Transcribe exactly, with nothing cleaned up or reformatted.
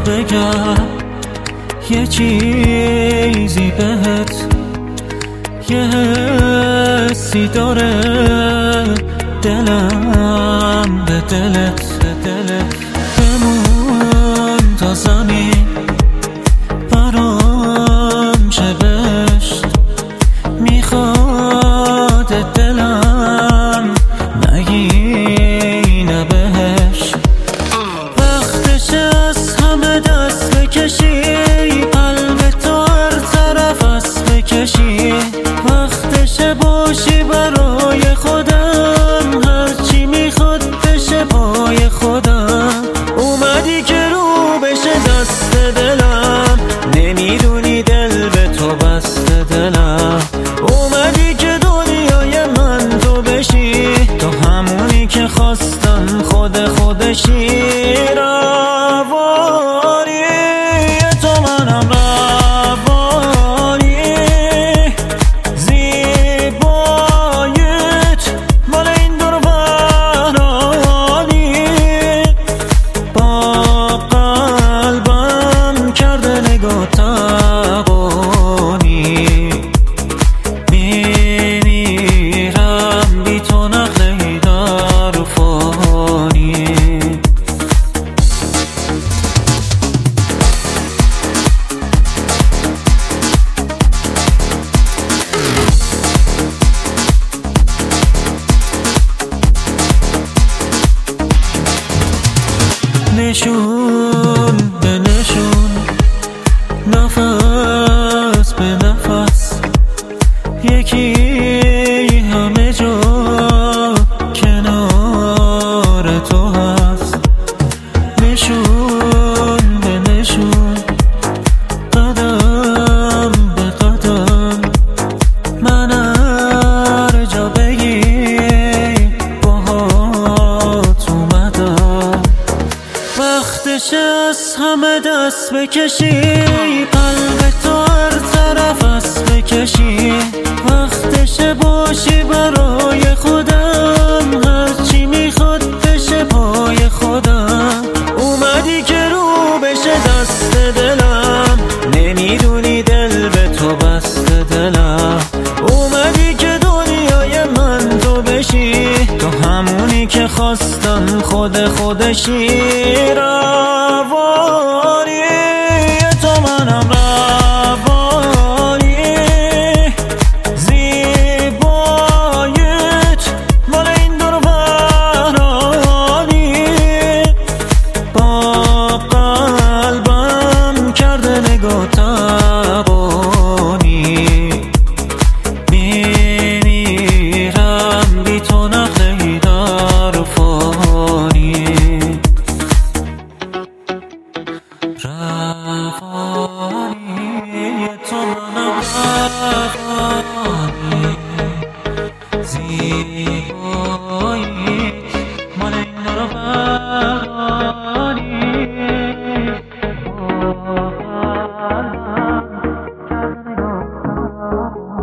بگم یه چیزی بهت، یه حسی داره دلم به دلت، دلت بمون تا زمین برام چه بشت، میخواد دلم نگینه بهش. وقتش از همه دست بکشی، قلب تو هر طرف است بکشی. وقتش باشی برای خودم، هرچی میخواد بشه پای خودم. اومدی که رو بشه دست دلم، نمیدونی دل به تو بسته دلم. اومدی که دنیای من تو بشی، تو همونی که خواستم خود خودشی. روانی تو منم، روانی زیبایت مال این دور ورانی. با قلبم کرده نگاه تبانی، میمیرم بی تو نقل در فانی. نشون به نشون، نفس به نفس، یکی همه جا کنار تو هست. نشون به نشون، قدم به قدم، من هر جا بگی باهات اومدم. وقتش از همه دست بکشی، قلب تو هر طرف است بکشی. وقتش باشی برای خودم، هرچی میخواد بشه پای خودم. اومدی که رو بشه دست دلم، نمیدونی دل به تو بسته دلم. اومدی که دنیای من تو بشی، تو همونی که خواستم خود خودشی. روانی تو منم، روانی زیبایت مال این دور ورانی. با قلبم کرده نگاه تبانی، میمیرم بی تو نقل در فانی. روانی تو منم، روانی زیبایت مال این دور ورانی. با قلبم کرده نگاه